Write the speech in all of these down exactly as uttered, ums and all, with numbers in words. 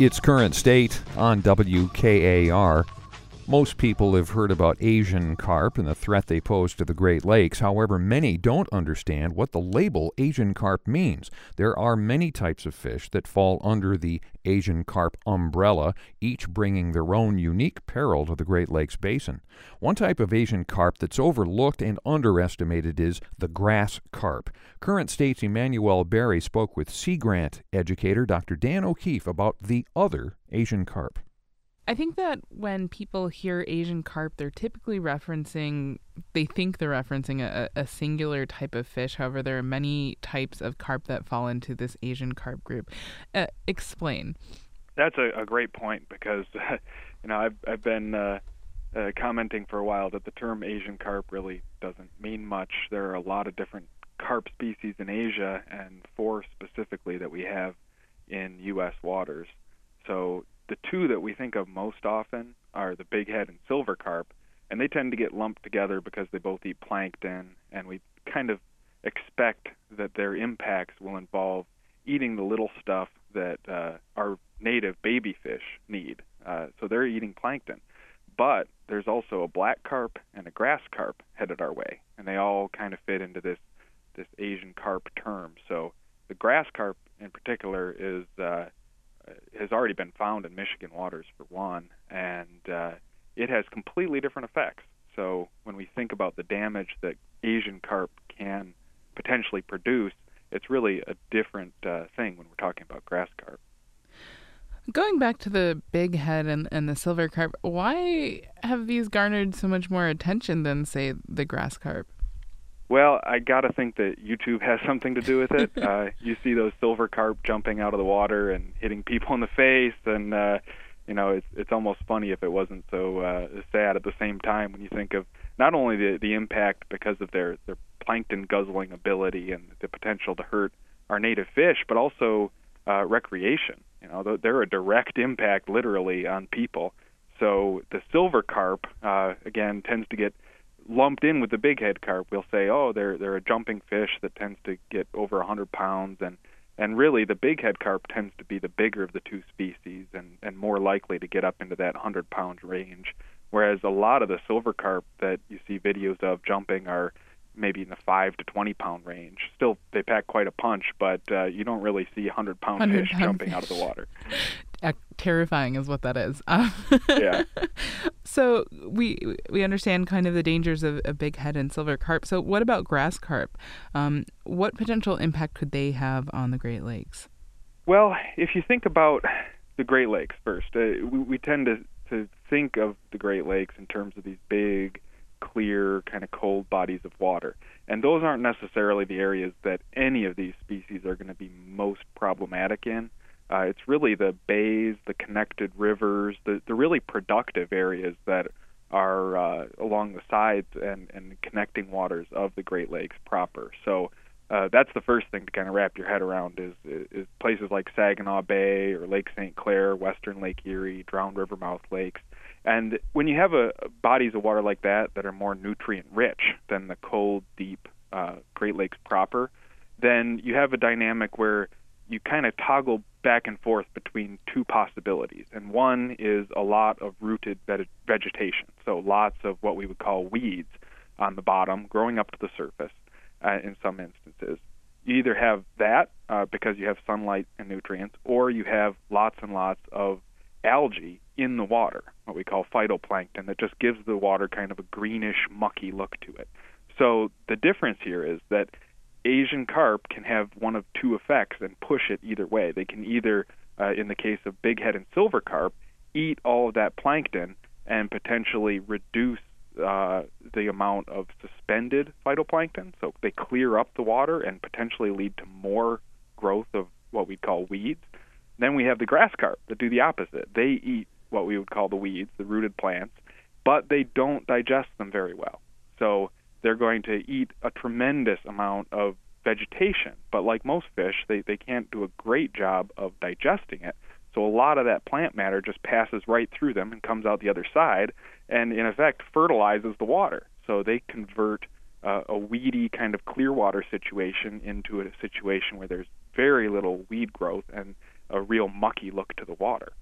It's Current State on W K A R. Most people have heard about Asian carp and the threat they pose to the Great Lakes. However, many don't understand what the label Asian carp means. There are many types of fish that fall under the Asian carp umbrella, each bringing their own unique peril to the Great Lakes basin. One type of Asian carp that's overlooked and underestimated is the grass carp. Current State's Emmanuel Berry spoke with Sea Grant educator Doctor Dan O'Keefe about the other Asian carp. I think that when people hear Asian carp, they're typically referencing, they think they're referencing a, a singular type of fish. However, there are many types of carp that fall into this Asian carp group. Uh, explain. That's a, a great point because, uh, you know, I've, I've been uh, uh, commenting for a while that the term Asian carp really doesn't mean much. There are a lot of different carp species in Asia, and four specifically that we have in U S waters. So the two that we think of most often are the bighead and silver carp, and they tend to get lumped together because they both eat plankton, and we kind of expect that their impacts will involve eating the little stuff that uh, our native baby fish need. Uh, so they're eating plankton. But there's also a black carp and a grass carp headed our way, and they all kind of fit into this, this Asian carp term. So the grass carp in particular is uh, has already been found in Michigan waters, for one, and uh, it has completely different effects. So when we think about the damage that Asian carp can potentially produce, it's really a different uh, thing when we're talking about grass carp. Going back to the big head and, and the silver carp, why have these garnered so much more attention than, say, the grass carp? Well, I got to think that YouTube has something to do with it. uh, you see those silver carp jumping out of the water and hitting people in the face, and uh, you know, it's it's almost funny if it wasn't so uh, sad at the same time when you think of not only the the impact because of their their plankton guzzling ability and the potential to hurt our native fish, but also uh, recreation. You know, they're a direct impact, literally, on people. So the silver carp, uh, again, tends to get lumped in with the bighead carp. We'll say, oh, they're they're a jumping fish that tends to get over one hundred pounds, and and really the bighead carp tends to be the bigger of the two species and, and more likely to get up into that one hundred pound range, whereas a lot of the silver carp that you see videos of jumping are maybe in the five to twenty pound range. Still, they pack quite a punch, but uh, you don't really see one hundred pound fish jumping fish. out of the water. Terrifying is what that is. Yeah. So we we understand kind of the dangers of a big head and silver carp. So what about grass carp? Um, what potential impact could they have on the Great Lakes? Well, if you think about the Great Lakes first, uh, we, we tend to, to think of the Great Lakes in terms of these big, clear, kind of cold bodies of water. And those aren't necessarily the areas that any of these species are going to be most problematic in. Uh, it's really the bays, the connected rivers, the, the really productive areas that are uh, along the sides and, and connecting waters of the Great Lakes proper. So uh, that's the first thing to kind of wrap your head around is, is places like Saginaw Bay or Lake Saint Clair, Western Lake Erie, Drowned River Mouth Lakes. And when you have a, bodies of water like that that are more nutrient-rich than the cold, deep uh, Great Lakes proper, then you have a dynamic where you kind of toggle back and forth between two possibilities. And one is a lot of rooted veg- vegetation, so lots of what we would call weeds on the bottom growing up to the surface uh, in some instances. You either have that uh, because you have sunlight and nutrients, or you have lots and lots of algae in the water, what we call phytoplankton, that just gives the water kind of a greenish, mucky look to it. So the difference here is that Asian carp can have one of two effects and push it either way. They can either, uh, in the case of bighead and silver carp, eat all of that plankton and potentially reduce uh, the amount of suspended phytoplankton, so they clear up the water and potentially lead to more growth of what we call weeds. Then we have the grass carp that do the opposite. They eat what we would call the weeds, the rooted plants, but they don't digest them very well. So they're going to eat a tremendous amount of vegetation, but like most fish, they, they can't do a great job of digesting it. So a lot of that plant matter just passes right through them and comes out the other side, and in effect fertilizes the water. So they convert uh, a weedy kind of clear water situation into a situation where there's very little weed growth and a real mucky look to the water.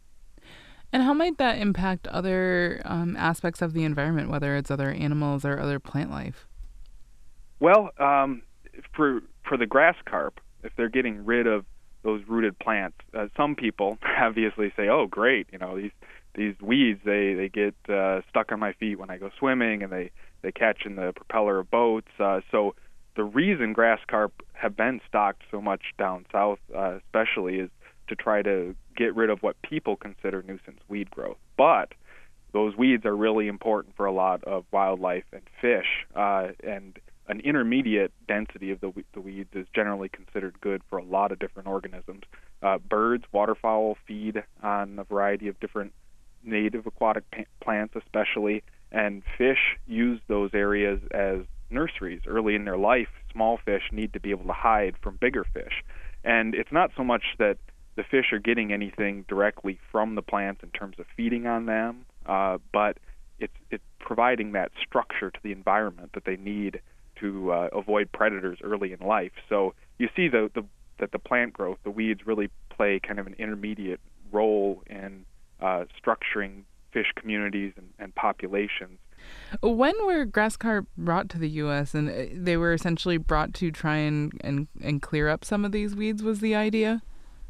And how might that impact other um, aspects of the environment, whether it's other animals or other plant life? Well, um, for for the grass carp, if they're getting rid of those rooted plants, uh, some people obviously say, "Oh, great! You know, these these weeds they they get uh, stuck on my feet when I go swimming, and they they catch in the propeller of boats." Uh, so the reason grass carp have been stocked so much down south, uh, especially, is to try to get rid of what people consider nuisance weed growth. But those weeds are really important for a lot of wildlife and fish, uh, and an intermediate density of the, the weeds is generally considered good for a lot of different organisms. Uh, birds, waterfowl feed on a variety of different native aquatic pa- plants especially, and fish use those areas as nurseries. Early in their life, small fish need to be able to hide from bigger fish. And it's not so much that the fish are getting anything directly from the plants in terms of feeding on them, uh, but it's, it's providing that structure to the environment that they need to uh, avoid predators early in life. So you see the, the, that the plant growth, the weeds, really play kind of an intermediate role in uh, structuring fish communities and, and populations. When were grass carp brought to the U S and they were essentially brought to try and, and, and clear up some of these weeds, was the idea?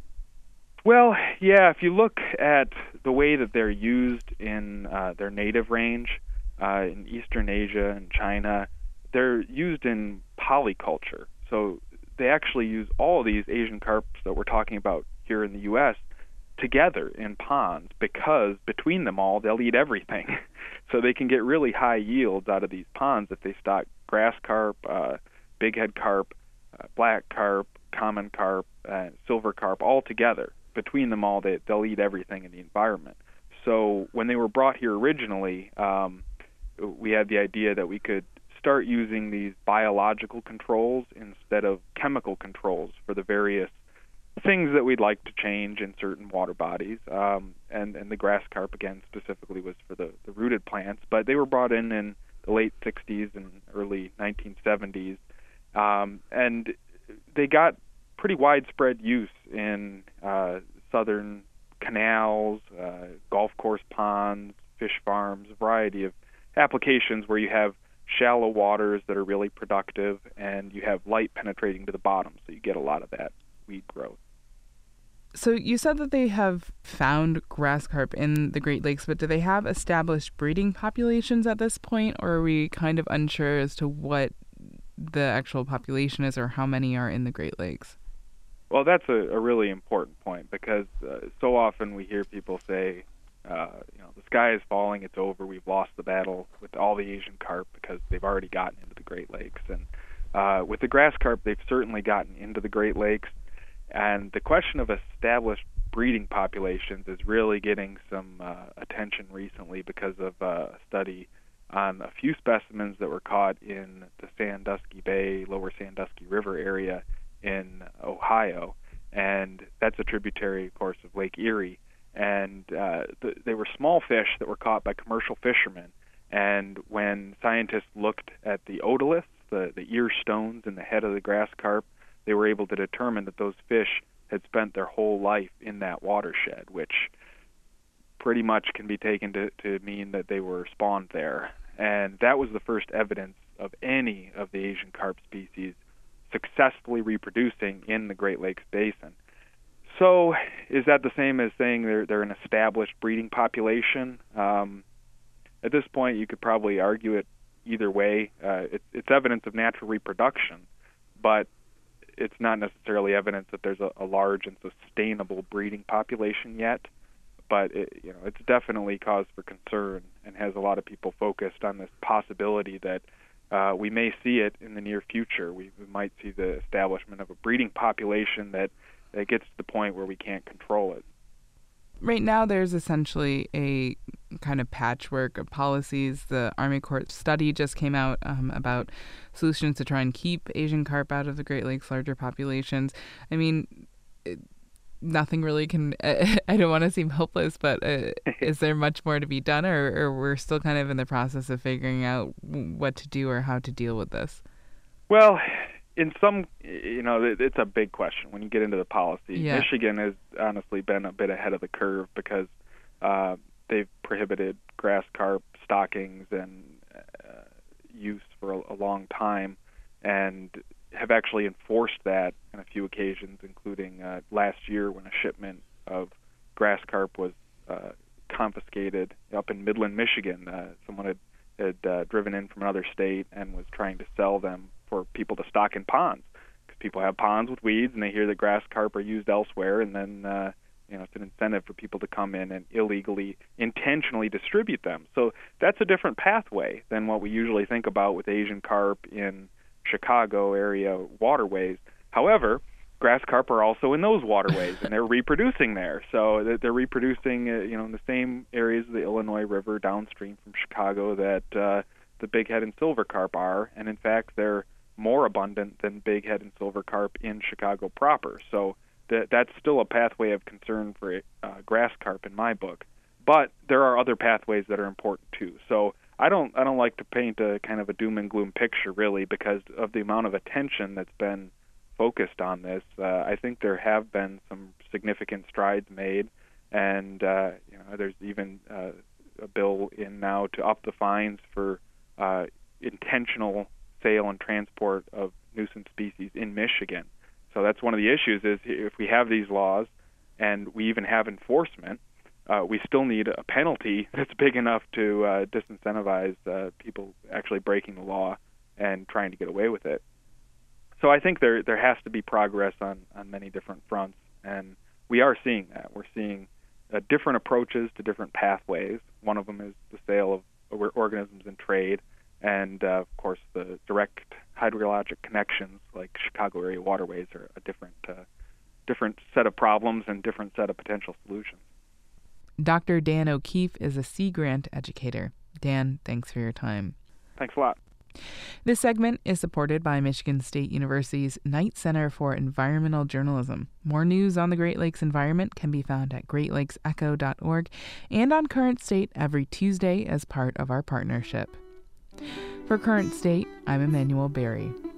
Well, yeah, if you look at the way that they're used in uh, their native range, uh, in Eastern Asia and China, they're used in polyculture. So they actually use all of these Asian carps that we're talking about here in the U S together in ponds, because between them all, they'll eat everything. So they can get really high yields out of these ponds if they stock grass carp, uh, bighead carp, uh, black carp, common carp, uh, silver carp, all together. Between them all, they, they'll eat everything in the environment. So when they were brought here originally, um, we had the idea that we could start using these biological controls instead of chemical controls for the various things that we'd like to change in certain water bodies. Um, and, and the grass carp, again, specifically was for the, the rooted plants. But they were brought in in the late sixties and early nineteen seventies. Um, and they got pretty widespread use in uh, southern canals, uh, golf course ponds, fish farms, a variety of applications where you have shallow waters that are really productive and you have light penetrating to the bottom, so you get a lot of that weed growth. So you said that they have found grass carp in the Great Lakes, but do they have established breeding populations at this point, or are we kind of unsure as to what the actual population is or how many are in the Great Lakes? Well, that's a, a really important point, because uh, so often we hear people say, uh, you know, the sky is falling, it's over, we've lost the battle with all the Asian carp because they've already gotten into the Great Lakes. And uh, with the grass carp, they've certainly gotten into the Great Lakes. And the question of established breeding populations is really getting some uh, attention recently because of uh, a study on a few specimens that were caught in the Sandusky Bay, Lower Sandusky River area in Ohio, and that's a tributary, of course, of Lake Erie. And uh, th- they were small fish that were caught by commercial fishermen. And when scientists looked at the otoliths, the, the ear stones in the head of the grass carp, they were able to determine that those fish had spent their whole life in that watershed, which pretty much can be taken to, to mean that they were spawned there. And that was the first evidence of any of the Asian carp species successfully reproducing in the Great Lakes Basin. So is that the same as saying they're, they're an established breeding population? Um, at this point, you could probably argue it either way. Uh, it, it's evidence of natural reproduction, but it's not necessarily evidence that there's a, a large and sustainable breeding population yet. But it, you know, it's definitely cause for concern and has a lot of people focused on this possibility that uh, we may see it in the near future. We, we might see the establishment of a breeding population that, that gets to the point where we can't control it. Right now, there's essentially a kind of patchwork of policies. The Army Corps study just came out um, about solutions to try and keep Asian carp out of the Great Lakes larger populations. I mean, it, nothing really can, uh, I don't want to seem hopeless, but uh, is there much more to be done, or, or we're still kind of in the process of figuring out what to do or how to deal with this? Well, in some, you know, it, it's a big question when you get into the policy. Yeah. Michigan has honestly been a bit ahead of the curve because uh, they've prohibited grass carp stockings and uh, use for a, a long time, and have actually enforced that on a few occasions, including uh, last year when a shipment of grass carp was uh, confiscated up in Midland, Michigan. Uh, someone had, had uh, driven in from another state and was trying to sell them for people to stock in ponds, because people have ponds with weeds and they hear that grass carp are used elsewhere, and then uh, you know it's an incentive for people to come in and illegally, intentionally distribute them. So that's a different pathway than what we usually think about with Asian carp in Chicago area waterways. However, grass carp are also in those waterways, and they're reproducing there. So they're reproducing, uh, you know, in the same areas of the Illinois River downstream from Chicago that uh, the bighead and silver carp are, and in fact, they're more abundant than bighead and silver carp in Chicago proper. So that that's still a pathway of concern for uh, grass carp in my book. But there are other pathways that are important too. So I don't I don't like to paint a kind of a doom and gloom picture, really, because of the amount of attention that's been focused on this. Uh, I think there have been some significant strides made, and uh, you know, there's even uh, a bill in now to up the fines for uh, intentional sale and transport of nuisance species in Michigan. So that's one of the issues, is if we have these laws and we even have enforcement, uh, we still need a penalty that's big enough to uh, disincentivize uh, people actually breaking the law and trying to get away with it. So I think there there has to be progress on, on many different fronts, and we are seeing that. We're seeing uh, different approaches to different pathways. One of them is the sale of organisms in trade, and uh, of course the direct hydrologic connections like Chicago area waterways are a different uh, different set of problems and different set of potential solutions. Doctor Dan O'Keefe is a Sea Grant educator. Dan, thanks for your time. Thanks a lot. This segment is supported by Michigan State University's Knight Center for Environmental Journalism. More news on the Great Lakes environment can be found at great lakes echo dot org and on Current State every Tuesday as part of our partnership. For Current State, I'm Emmanuel Berry.